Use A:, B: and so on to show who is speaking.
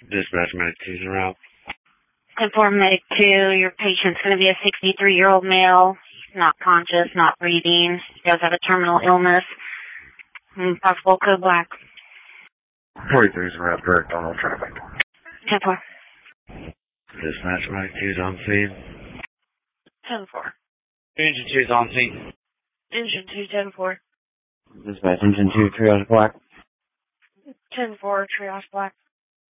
A: Dispatch Medic 2's en route.
B: 10-4 Medic 2, your patient's going to be a 63-year-old male. He's not conscious, not breathing. He does have a terminal illness. Possible code black.
A: 43's en route, direct on all traffic.
B: 10-4.
A: Dispatch Medic 2's on scene.
B: 10-4.
A: Engine 2's on scene.
B: Engine 2, 10-4.
A: Dispatch Engine 2, triage black.
B: 10-4, triage black.